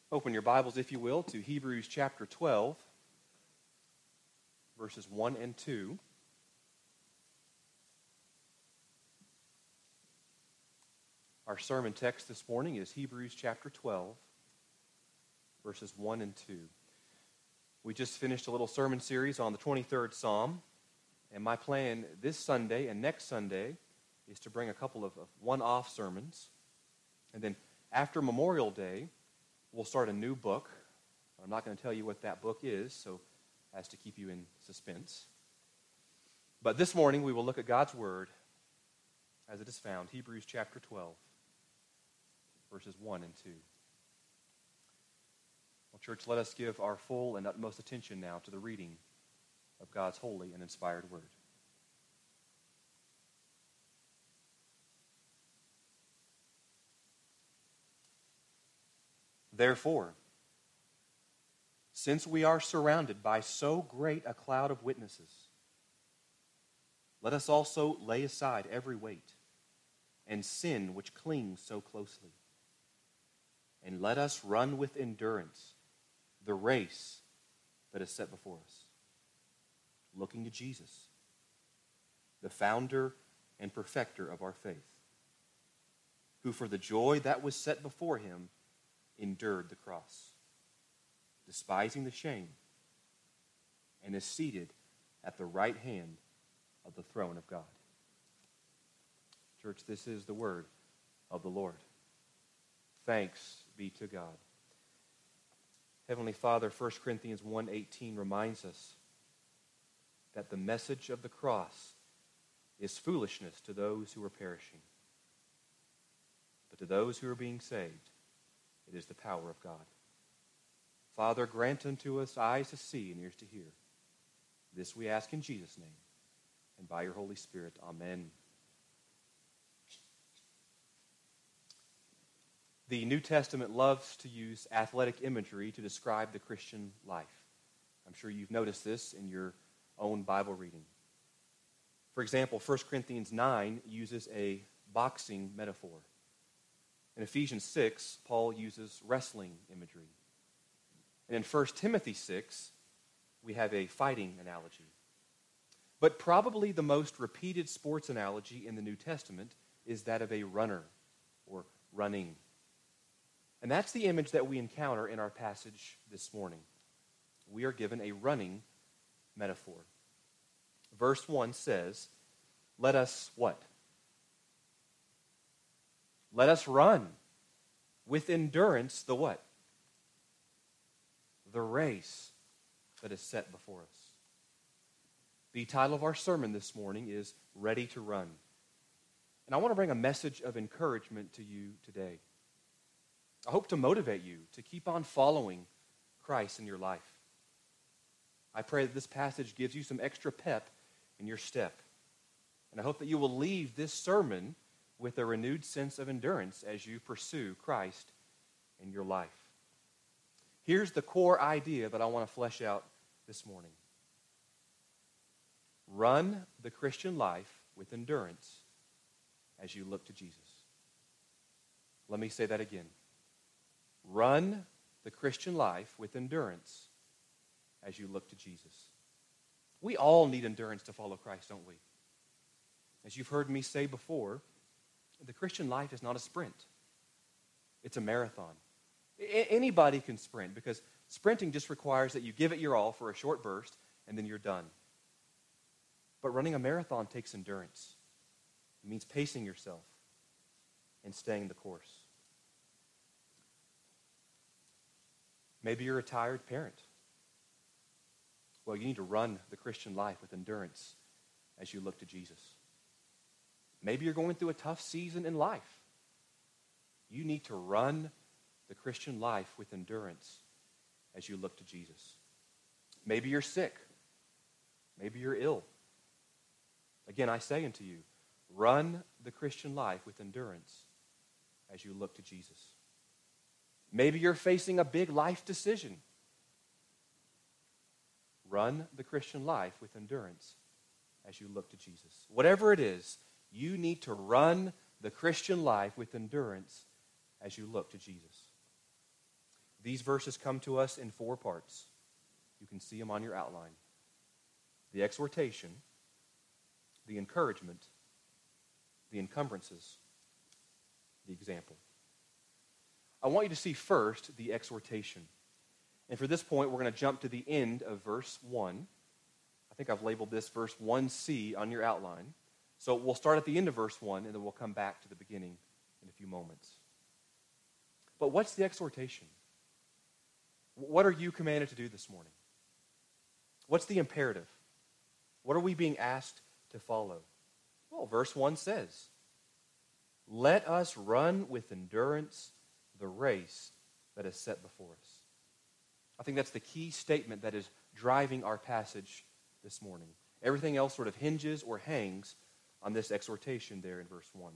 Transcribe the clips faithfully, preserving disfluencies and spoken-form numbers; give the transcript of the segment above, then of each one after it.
Open your Bibles, if you will, to Hebrews chapter twelve, verses one and two. Our sermon text this morning is Hebrews chapter twelve, verses one and two. We just finished a little sermon series on the twenty-third Psalm, and my plan this Sunday and next Sunday is to bring a couple of, of one-off sermons, and then after Memorial Day, we'll start a new book. I'm not going to tell you what that book is, so as to keep you in suspense. But this morning, we will look at God's Word as it is found, Hebrews chapter twelve, verses one and two. Well, church, let us give our full and utmost attention now to the reading of God's holy and inspired Word. Therefore, since we are surrounded by so great a cloud of witnesses, let us also lay aside every weight and sin which clings so closely. And let us run with endurance the race that is set before us, looking to Jesus, the founder and perfecter of our faith, who for the joy that was set before him endured the cross, despising the shame, and is seated at the right hand of the throne of God. Church, this is the word of the Lord. Thanks be to God. Heavenly Father, First Corinthians one eighteen reminds us that the message of the cross is foolishness to those who are perishing, but to those who are being saved, it is the power of God. Father, grant unto us eyes to see and ears to hear. This we ask in Jesus' name, and by your Holy Spirit. Amen. The New Testament loves to use athletic imagery to describe the Christian life. I'm sure you've noticed this in your own Bible reading. For example, First Corinthians nine uses a boxing metaphor. In Ephesians six, Paul uses wrestling imagery. And in First Timothy six, we have a fighting analogy. But probably the most repeated sports analogy in the New Testament is that of a runner or running. And that's the image that we encounter in our passage this morning. We are given a running metaphor. Verse one says, let us what? Let us run with endurance the what? The race that is set before us. The title of our sermon this morning is Ready to Run. And I want to bring a message of encouragement to you today. I hope to motivate you to keep on following Christ in your life. I pray that this passage gives you some extra pep in your step. And I hope that you will leave this sermon with a renewed sense of endurance as you pursue Christ in your life. Here's the core idea that I want to flesh out this morning. Run the Christian life with endurance as you look to Jesus. Let me say that again. Run the Christian life with endurance as you look to Jesus. We all need endurance to follow Christ, don't we? As you've heard me say before, the Christian life is not a sprint. It's a marathon. I- anybody can sprint because sprinting just requires that you give it your all for a short burst and then you're done. But running a marathon takes endurance. It means pacing yourself and staying the course. Maybe you're a tired parent. Well, you need to run the Christian life with endurance as you look to Jesus. Maybe you're going through a tough season in life. You need to run the Christian life with endurance as you look to Jesus. Maybe you're sick. Maybe you're ill. Again, I say unto you, run the Christian life with endurance as you look to Jesus. Maybe you're facing a big life decision. Run the Christian life with endurance as you look to Jesus. Whatever it is, you need to run the Christian life with endurance as you look to Jesus. These verses come to us in four parts. You can see them on your outline. The exhortation, the encouragement, the encumbrances, the example. I want you to see first the exhortation. And for this point, we're going to jump to the end of verse one. I think I've labeled this verse one C on your outline. So we'll start at the end of verse one, and then we'll come back to the beginning in a few moments. But what's the exhortation? What are you commanded to do this morning? What's the imperative? What are we being asked to follow? Well, verse one says, "Let us run with endurance the race that is set before us." I think that's the key statement that is driving our passage this morning. Everything else sort of hinges or hangs on this exhortation there in verse one.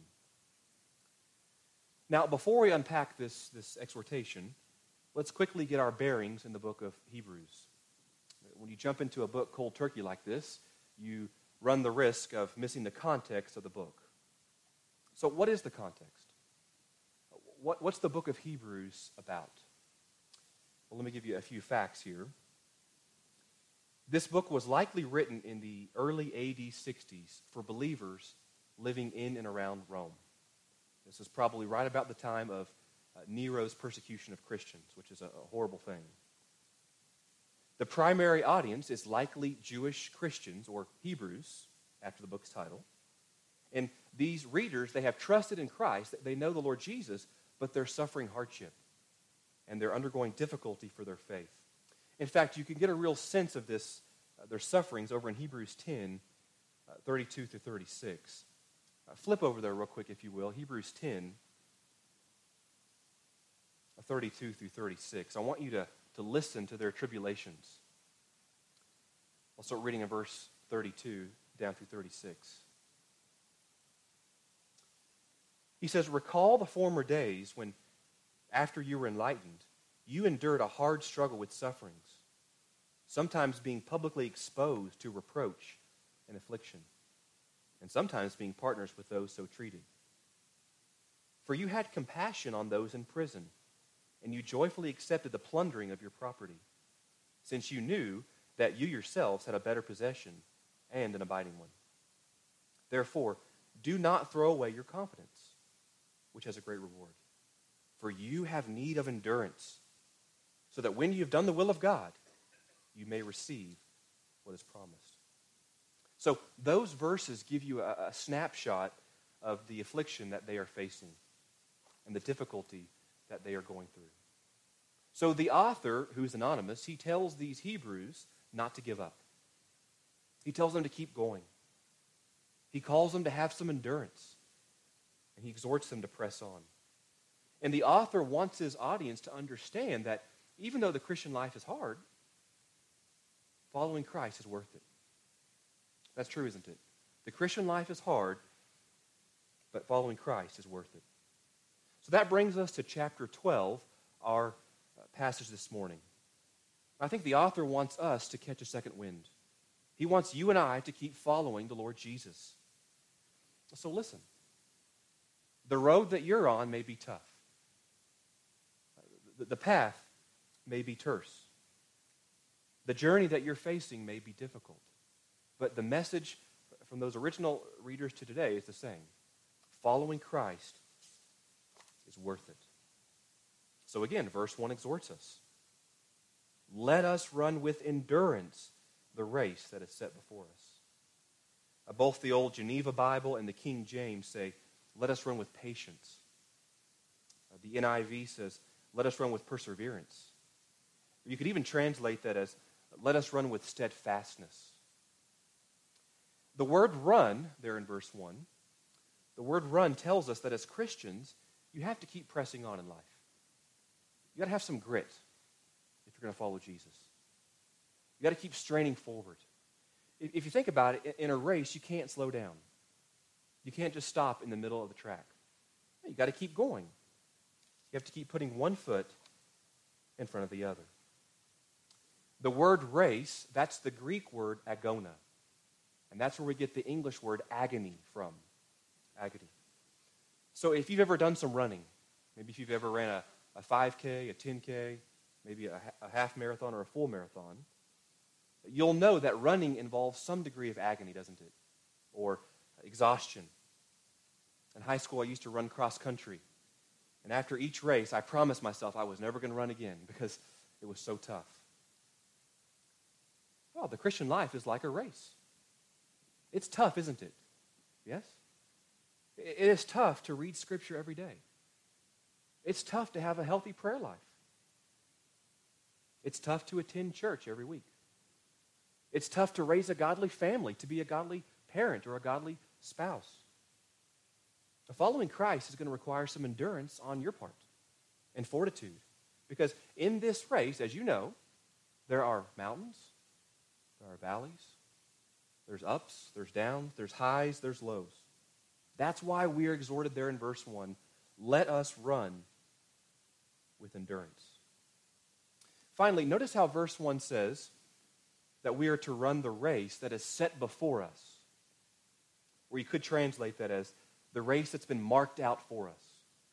Now, before we unpack this, this exhortation, let's quickly get our bearings in the book of Hebrews. When you jump into a book cold turkey like this, you run the risk of missing the context of the book. So what is the context? What, what's the book of Hebrews about? Well, let me give you a few facts here. This book was likely written in the early A D sixties for believers living in and around Rome. This is probably right about the time of uh, Nero's persecution of Christians, which is a, a horrible thing. The primary audience is likely Jewish Christians, or Hebrews, after the book's title. And these readers, they have trusted in Christ. They know the Lord Jesus, but they're suffering hardship. And they're undergoing difficulty for their faith. In fact, you can get a real sense of this, uh, their sufferings over in Hebrews ten, uh, thirty-two through thirty-six. Uh, flip over there real quick, if you will. Hebrews ten, uh, thirty-two through thirty-six. I want you to, to listen to their tribulations. I'll start reading in verse thirty-two down through thirty-six. He says, "Recall the former days when, after you were enlightened, you endured a hard struggle with sufferings, sometimes being publicly exposed to reproach and affliction, and sometimes being partners with those so treated. For you had compassion on those in prison, and you joyfully accepted the plundering of your property, since you knew that you yourselves had a better possession and an abiding one. Therefore, do not throw away your confidence, which has a great reward. For you have need of endurance, so that when you have done the will of God, you may receive what is promised." So those verses give you a, a snapshot of the affliction that they are facing and the difficulty that they are going through. So the author, who's anonymous, he tells these Hebrews not to give up. He tells them to keep going. He calls them to have some endurance, and he exhorts them to press on. And the author wants his audience to understand that even though the Christian life is hard, following Christ is worth it. That's true, isn't it? The Christian life is hard, but following Christ is worth it. So that brings us to chapter twelve, our uh, passage this morning. I think the author wants us to catch a second wind. He wants you and I to keep following the Lord Jesus. So listen. The road that you're on may be tough. The path may be terse. The journey that you're facing may be difficult. But the message from those original readers to today is the same. Following Christ is worth it. So again, verse one exhorts us. Let us run with endurance the race that is set before us. Uh, both the old Geneva Bible and the King James say, let us run with patience. Uh, the N I V says, let us run with perseverance. You could even translate that as, let us run with steadfastness. The word run, there in verse one, the word run tells us that as Christians, you have to keep pressing on in life. You got to have some grit if you're going to follow Jesus. You got to keep straining forward. If, if you think about it, in a race, you can't slow down. You can't just stop in the middle of the track. You got to keep going. You have to keep putting one foot in front of the other. The word race, that's the Greek word agona. And that's where we get the English word agony from. Agony. So if you've ever done some running, maybe if you've ever ran a, a five K, a ten K, maybe a, a half marathon or a full marathon, you'll know that running involves some degree of agony, doesn't it? Or exhaustion. In high school, I used to run cross country. And after each race, I promised myself I was never going to run again because it was so tough. Well, the Christian life is like a race. It's tough, isn't it? Yes? It is tough to read Scripture every day. It's tough to have a healthy prayer life. It's tough to attend church every week. It's tough to raise a godly family, to be a godly parent or a godly spouse. Following Christ is going to require some endurance on your part and fortitude. Because in this race, as you know, there are mountains, there are valleys, there's ups, there's downs, there's highs, there's lows. That's why we are exhorted there in verse one, let us run with endurance. Finally, notice how verse one says that we are to run the race that is set before us. Or you could translate that as the race that's been marked out for us.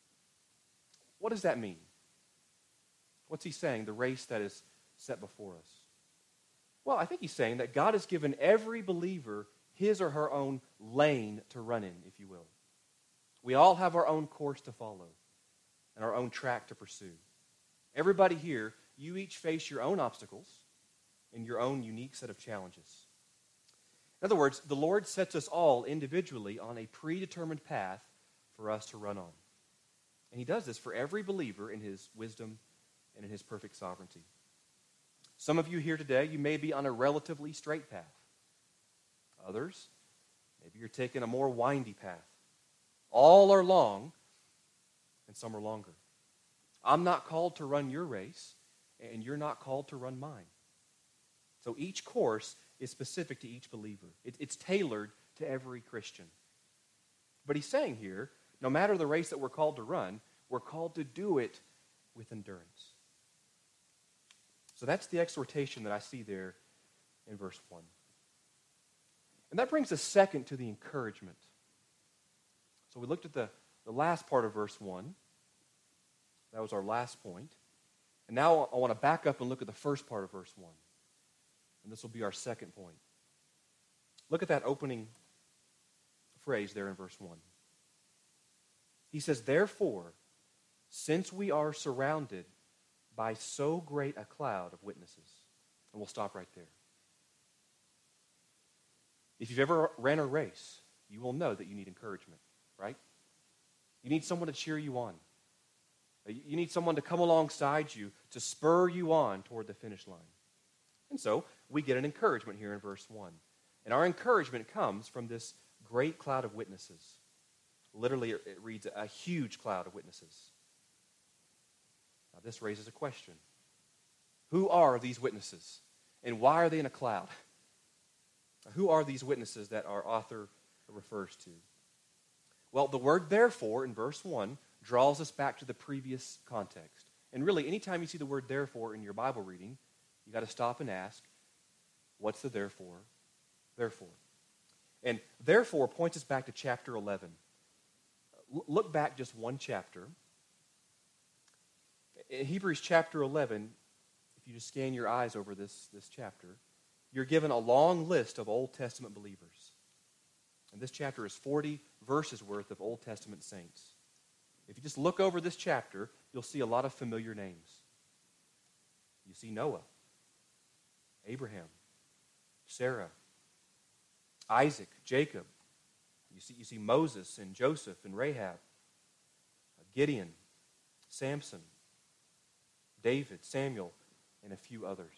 What does that mean? What's he saying, the race that is set before us? Well, I think he's saying that God has given every believer his or her own lane to run in, if you will. We all have our own course to follow and our own track to pursue. Everybody here, you each face your own obstacles and your own unique set of challenges. In other words, the Lord sets us all individually on a predetermined path for us to run on. And he does this for every believer in his wisdom and in his perfect sovereignty. Some of you here today, you may be on a relatively straight path. Others, maybe you're taking a more windy path. All are long, and some are longer. I'm not called to run your race, and you're not called to run mine. So each course is specific to each believer. It, it's tailored to every Christian. But he's saying here, no matter the race that we're called to run, we're called to do it with endurance. So that's the exhortation that I see there in verse one. And that brings us second to the encouragement. So we looked at the, the last part of verse one. That was our last point. And now I want to back up and look at the first part of verse one. And this will be our second point. Look at that opening phrase there in verse one. He says, therefore, since we are surrounded by so great a cloud of witnesses. And we'll stop right there. If you've ever ran a race, you will know that you need encouragement, right? You need someone to cheer you on. You need someone to come alongside you to spur you on toward the finish line. And so we get an encouragement here in verse one. And our encouragement comes from this great cloud of witnesses. Literally, it reads a huge cloud of witnesses. Now, this raises a question. Who are these witnesses? And why are they in a cloud? Now, who are these witnesses that our author refers to? Well, the word therefore in verse one draws us back to the previous context. And really, anytime you see the word therefore in your Bible reading, you got to stop and ask, what's the therefore? Therefore. And therefore points us back to chapter eleven. L- look back just one chapter. In Hebrews chapter eleven, if you just scan your eyes over this, this chapter, you're given a long list of Old Testament believers. And this chapter is forty verses worth of Old Testament saints. If you just look over this chapter, you'll see a lot of familiar names. You see Noah, Abraham, Sarah, Isaac, Jacob. You see, you see Moses and Joseph and Rahab, Gideon, Samson, David, Samuel, and a few others.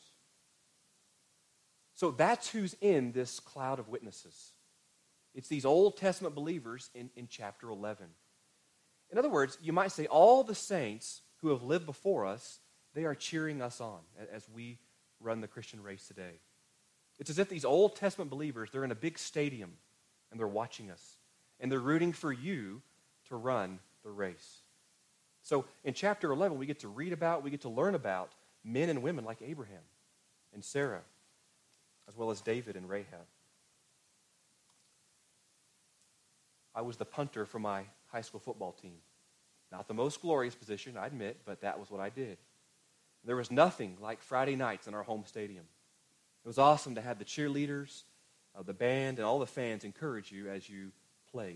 So that's who's in this cloud of witnesses. It's these Old Testament believers in, in chapter eleven. In other words, you might say all the saints who have lived before us, they are cheering us on as we run the Christian race today. It's as if these Old Testament believers, they're in a big stadium and they're watching us. And they're rooting for you to run the race. So in chapter eleven, we get to read about, we get to learn about men and women like Abraham and Sarah, as well as David and Rahab. I was the punter for my high school football team. Not the most glorious position, I admit, but that was what I did. There was nothing like Friday nights in our home stadium. It was awesome to have the cheerleaders, uh, the band, and all the fans encourage you as you played.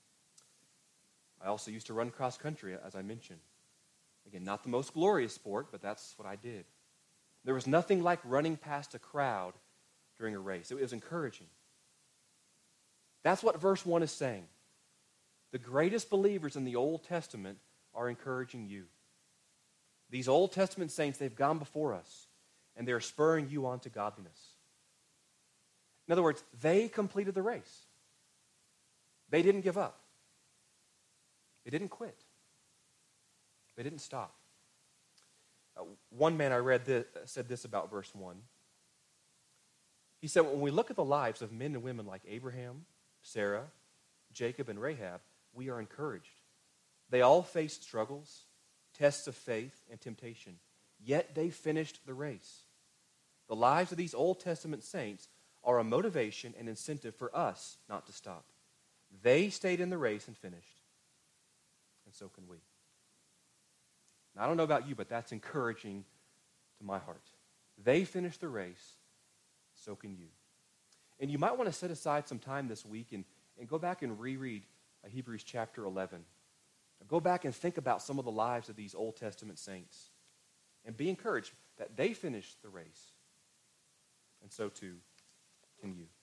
I also used to run cross country, as I mentioned. Again, not the most glorious sport, but that's what I did. There was nothing like running past a crowd during a race. It was encouraging. That's what verse one is saying. The greatest believers in the Old Testament are encouraging you. These Old Testament saints, they've gone before us, and they're spurring you on to godliness. In other words, they completed the race. They didn't give up. They didn't quit. They didn't stop. Uh, one man I read this, said this about verse one. He said, when we look at the lives of men and women like Abraham, Sarah, Jacob, and Rahab, we are encouraged. They all faced struggles, tests of faith, and temptation, yet they finished the race. The lives of these Old Testament saints are a motivation and incentive for us not to stop. They stayed in the race and finished, and so can we. Now, I don't know about you, but that's encouraging to my heart. They finished the race, so can you. And you might want to set aside some time this week and, and go back and reread uh, Hebrews chapter eleven. Go back and think about some of the lives of these Old Testament saints and be encouraged that they finished the race. And so too can you.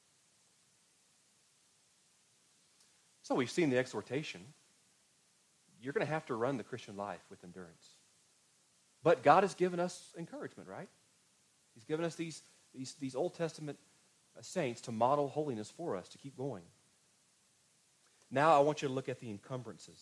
So we've seen the exhortation. You're going to have to run the Christian life with endurance. But God has given us encouragement, right? He's given us these, these, these Old Testament saints to model holiness for us, to keep going. Now I want you to look at the encumbrances.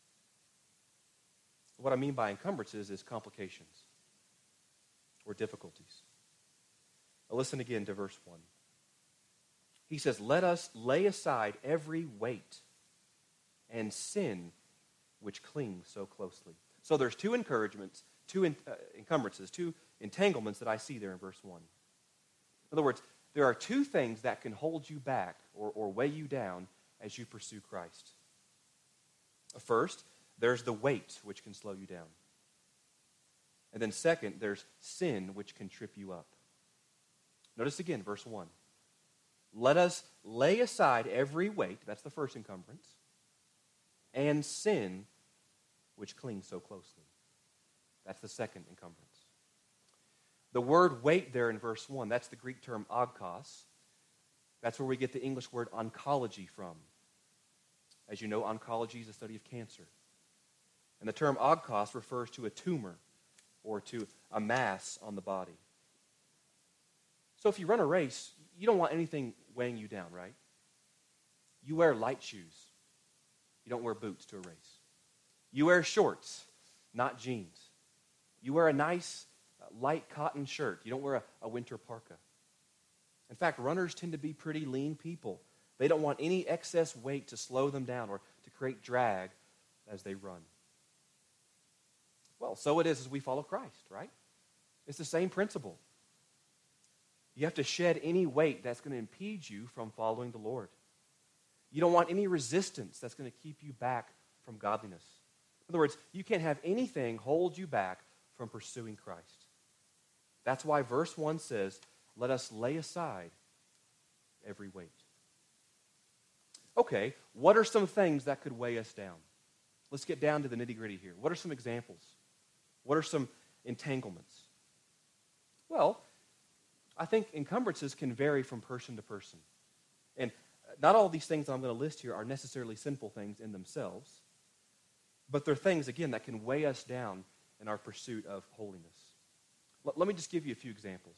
What I mean by encumbrances is complications or difficulties. Now listen again to verse one. He says, let us lay aside every weight and sin which clings so closely. So there's two encouragements, two in, uh, encumbrances, two entanglements that I see there in verse one. In other words, there are two things that can hold you back or, or weigh you down as you pursue Christ. First, there's the weight which can slow you down. And then second, there's sin which can trip you up. Notice again, verse one. Let us lay aside every weight, that's the first encumbrance, and sin which clings so closely. That's the second encumbrance. The word weight there in verse one, that's the Greek term oikos. That's where we get the English word oncology from. As you know, oncology is the study of cancer. And the term oikos refers to a tumor or to a mass on the body. So if you run a race, you don't want anything weighing you down, right? You wear light shoes. You don't wear boots to a race. You wear shorts, not jeans. You wear a nice uh, light cotton shirt. You don't wear a, a winter parka. In fact, runners tend to be pretty lean people. They don't want any excess weight to slow them down or to create drag as they run. Well, so it is as we follow Christ, right? It's the same principle. You have to shed any weight that's going to impede you from following the Lord. You don't want any resistance that's going to keep you back from godliness. In other words, you can't have anything hold you back from pursuing Christ. That's why verse one says, let us lay aside every weight. Okay, what are some things that could weigh us down? Let's get down to the nitty-gritty here. What are some examples? What are some entanglements? Well, I think encumbrances can vary from person to person. And not all these things I'm going to list here are necessarily sinful things in themselves, but they're things, again, that can weigh us down in our pursuit of holiness. L- let me just give you a few examples.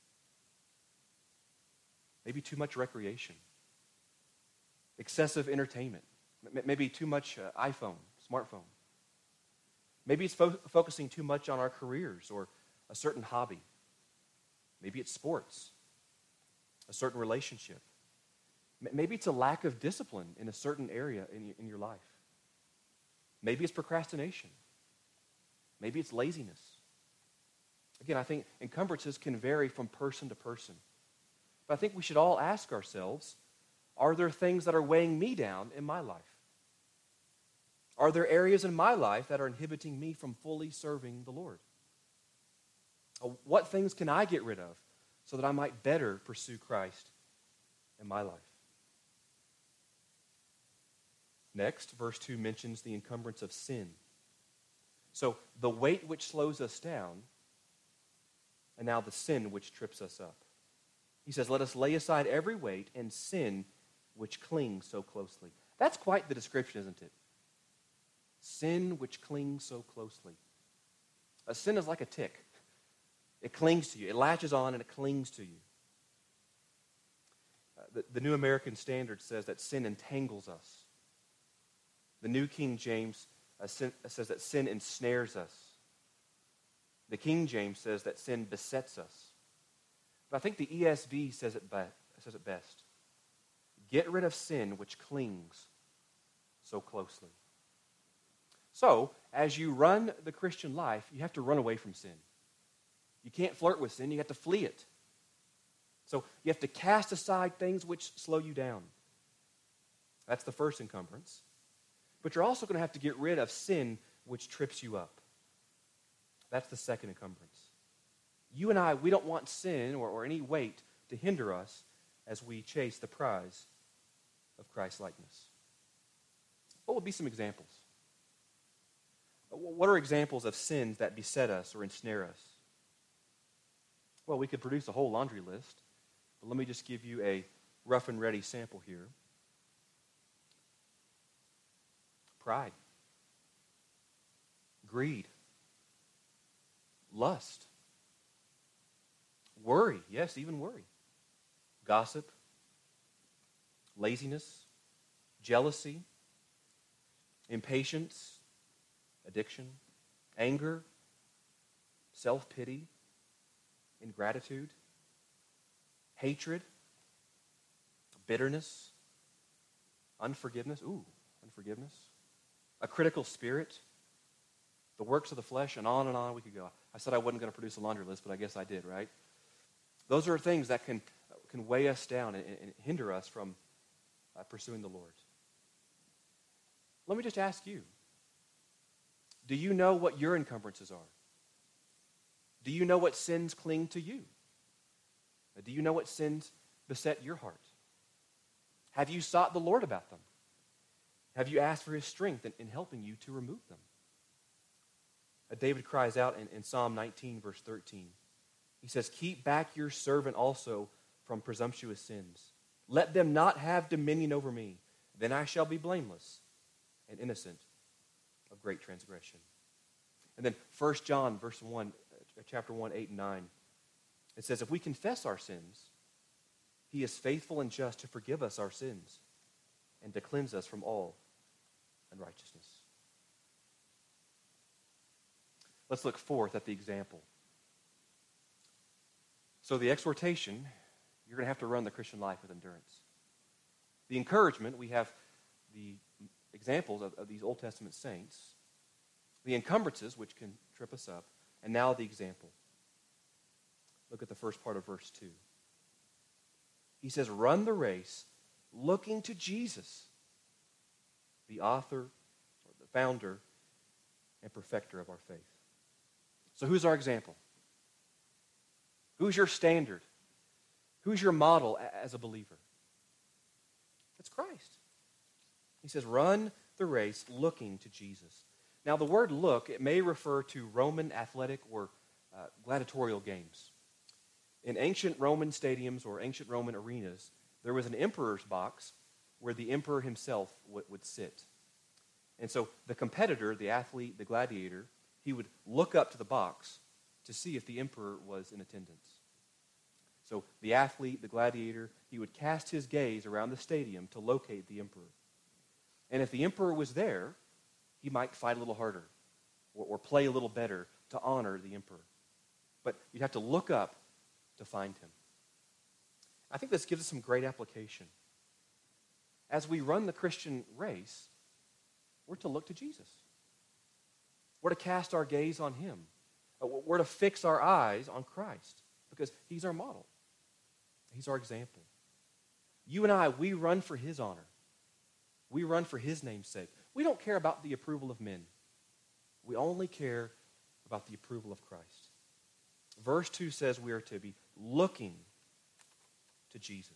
Maybe too much recreation, excessive entertainment, M- maybe too much uh, iPhone, smartphone. Maybe it's fo- focusing too much on our careers or a certain hobby. Maybe it's sports, a certain relationship. M- maybe it's a lack of discipline in a certain area in, y- in your life. Maybe it's procrastination. Maybe it's laziness. Again, I think encumbrances can vary from person to person. But I think we should all ask ourselves, are there things that are weighing me down in my life? Are there areas in my life that are inhibiting me from fully serving the Lord? Uh, What things can I get rid of so that I might better pursue Christ in my life? Next, verse two mentions the encumbrance of sin. So the weight which slows us down, and now the sin which trips us up. He says, let us lay aside every weight and sin which clings so closely. That's quite the description, isn't it? Sin which clings so closely. A sin is like a tick. It clings to you. It latches on and it clings to you. Uh, the, the New American Standard says that sin entangles us. The New King James uh, sin, uh, says that sin ensnares us. The King James says that sin besets us. But I think the E S V says it, be, says it best. Get rid of sin which clings so closely. So, as you run the Christian life, you have to run away from sin. You can't flirt with sin, you have to flee it. So, you have to cast aside things which slow you down. That's the first encumbrance. But you're also going to have to get rid of sin which trips you up. That's the second encumbrance. You and I, we don't want sin or, or any weight to hinder us as we chase the prize of Christ's likeness. What would be some examples? What are examples of sins that beset us or ensnare us? Well, we could produce a whole laundry list, but let me just give you a rough and ready sample here. Pride, greed, lust, worry, yes, even worry, gossip, laziness, jealousy, impatience, addiction, anger, self-pity, ingratitude, hatred, bitterness, unforgiveness, ooh, unforgiveness, a critical spirit, the works of the flesh, and on and on we could go. I said I wasn't going to produce a laundry list, but I guess I did, right? Those are things that can, can weigh us down and, and hinder us from uh, pursuing the Lord. Let me just ask you, do you know what your encumbrances are? Do you know what sins cling to you? Do you know what sins beset your heart? Have you sought the Lord about them? Have you asked for his strength in, in helping you to remove them? Uh, David cries out in, in Psalm nineteen, verse thirteen. He says, keep back your servant also from presumptuous sins. Let them not have dominion over me. Then I shall be blameless and innocent of great transgression. And then First John, verse one, uh, chapter one, eight and nine. It says, if we confess our sins, he is faithful and just to forgive us our sins and to cleanse us from all unrighteousness. Let's look forth at the example. So the exhortation, you're going to have to run the Christian life with endurance. The encouragement, we have the examples of, of these Old Testament saints. The encumbrances, which can trip us up. And now the example. Look at the first part of verse two. He says, run the race looking to Jesus, the author, or the founder, and perfecter of our faith. So who's our example? Who's your standard? Who's your model as a believer? It's Christ. He says, run the race looking to Jesus. Now, the word look, it may refer to Roman athletic or uh, gladiatorial games. In ancient Roman stadiums or ancient Roman arenas, there was an emperor's box where the emperor himself w- would sit. And so the competitor, the athlete, the gladiator, he would look up to the box to see if the emperor was in attendance. So the athlete, the gladiator, he would cast his gaze around the stadium to locate the emperor. And if the emperor was there, he might fight a little harder or, or play a little better to honor the emperor. But you'd have to look up to find him. I think this gives us some great application. As we run the Christian race, we're to look to Jesus. We're to cast our gaze on him. We're to fix our eyes on Christ because he's our model. He's our example. You and I, we run for his honor. We run for his name's sake. We don't care about the approval of men. We only care about the approval of Christ. Verse two says we are to be looking to Jesus.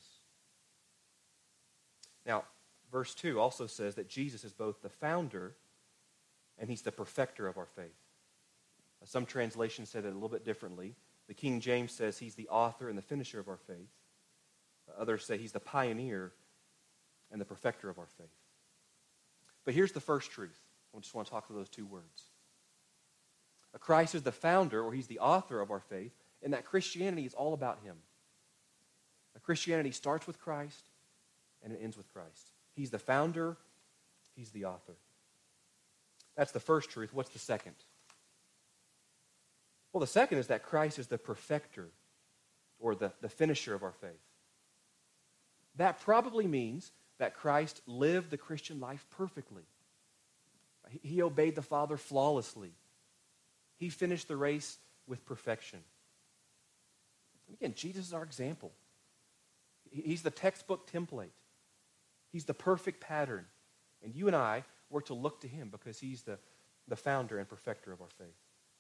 Now, verse two also says that Jesus is both the founder and he's the perfecter of our faith. Some translations say that a little bit differently. The King James says he's the author and the finisher of our faith. Others say he's the pioneer and the perfecter of our faith. But here's the first truth. I just want to talk to those two words. Christ is the founder, or he's the author of our faith, and that Christianity is all about him. Christianity starts with Christ and it ends with Christ. He's the founder, he's the author. That's the first truth. What's the second? Well, the second is that Christ is the perfecter, or the, the finisher of our faith. That probably means that Christ lived the Christian life perfectly. He, he obeyed the Father flawlessly. He finished the race with perfection. And again, Jesus is our example. He's the textbook template. He's the perfect pattern. And you and I were to look to him because he's the, the founder and perfecter of our faith.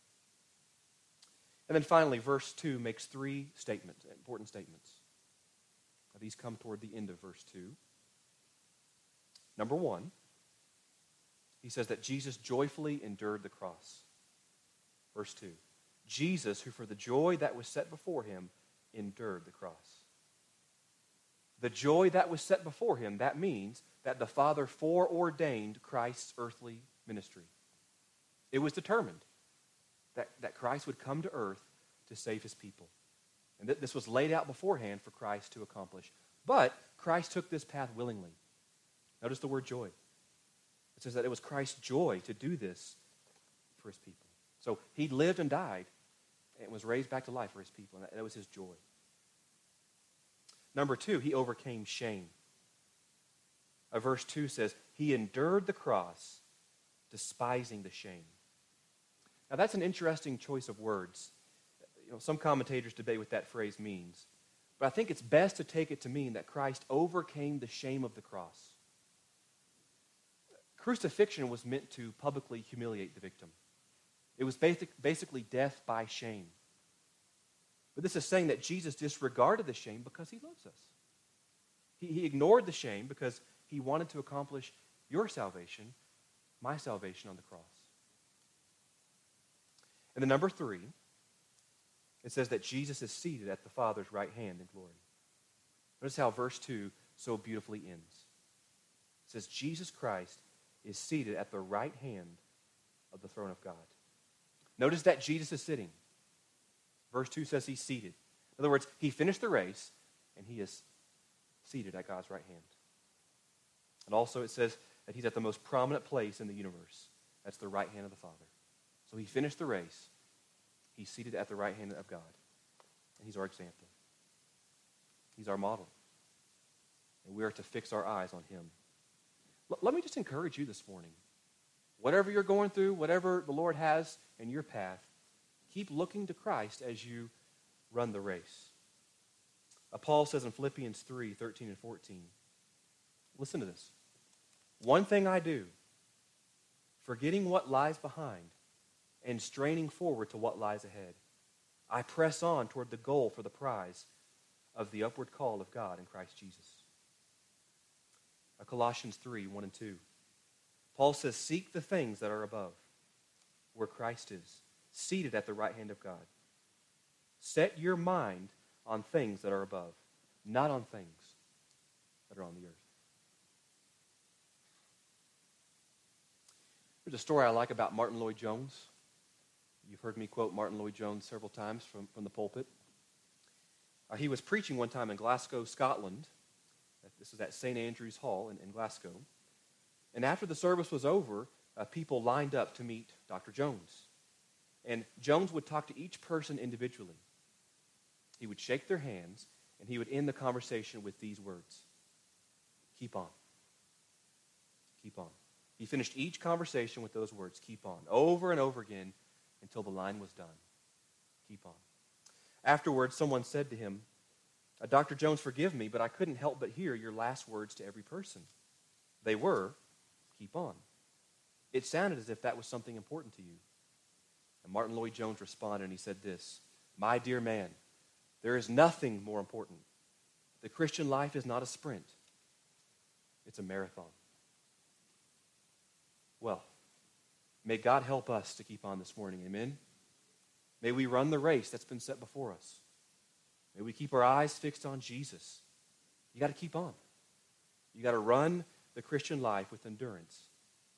And then finally, verse two makes three statements, important statements. These come toward the end of verse two. Number one, he says that Jesus joyfully endured the cross. Verse two, Jesus, who for the joy that was set before him, endured the cross. The joy that was set before him, that means that the Father foreordained Christ's earthly ministry. It was determined that, that Christ would come to earth to save his people. And that this was laid out beforehand for Christ to accomplish. But Christ took this path willingly. Notice the word joy. It says that it was Christ's joy to do this for his people. So he lived and died and was raised back to life for his people. And that, that was his joy. Number two, he overcame shame. Uh, verse two says, he endured the cross, despising the shame. Now that's an interesting choice of words. You know, some commentators debate what that phrase means. But I think it's best to take it to mean that Christ overcame the shame of the cross. Crucifixion was meant to publicly humiliate the victim. It was basic, basically death by shame. But this is saying that Jesus disregarded the shame because he loves us. He, he ignored the shame because he wanted to accomplish your salvation, my salvation on the cross. And then number three, it says that Jesus is seated at the Father's right hand in glory. Notice how verse two so beautifully ends. It says, Jesus Christ is seated at the right hand of the throne of God. Notice that Jesus is sitting. Verse two says he's seated. In other words, he finished the race, and he is seated at God's right hand. And also it says that he's at the most prominent place in the universe. That's the right hand of the Father. So he finished the race. He's seated at the right hand of God. And he's our example. He's our model. And we are to fix our eyes on him. L- let me just encourage you this morning. Whatever you're going through, whatever the Lord has in your path, keep looking to Christ as you run the race. Uh, Paul says in Philippians three, thirteen and fourteen, listen to this. One thing I do, forgetting what lies behind and straining forward to what lies ahead, I press on toward the goal for the prize of the upward call of God in Christ Jesus. Uh, Colossians three, one and two. Paul says, seek the things that are above, where Christ is, seated at the right hand of God. Set your mind on things that are above, not on things that are on the earth. There's a story I like about Martin Lloyd-Jones. You've heard me quote Martin Lloyd-Jones several times from, from the pulpit. Uh, he was preaching one time in Glasgow, Scotland. This is at Saint Andrew's Hall in, in Glasgow. And after the service was over, uh, people lined up to meet Doctor Jones. And Jones would talk to each person individually. He would shake their hands, and he would end the conversation with these words. Keep on. Keep on. He finished each conversation with those words, keep on, over and over again until the line was done. Keep on. Afterwards, someone said to him, Doctor Jones, forgive me, but I couldn't help but hear your last words to every person. They were, keep on. It sounded as if that was something important to you. And Martin Lloyd-Jones responded and he said this, My dear man, there is nothing more important. The Christian life is not a sprint. It's a marathon. Well, may God help us to keep on this morning. Amen? May we run the race that's been set before us. May we keep our eyes fixed on Jesus. You got to keep on. You got to run the Christian life with endurance.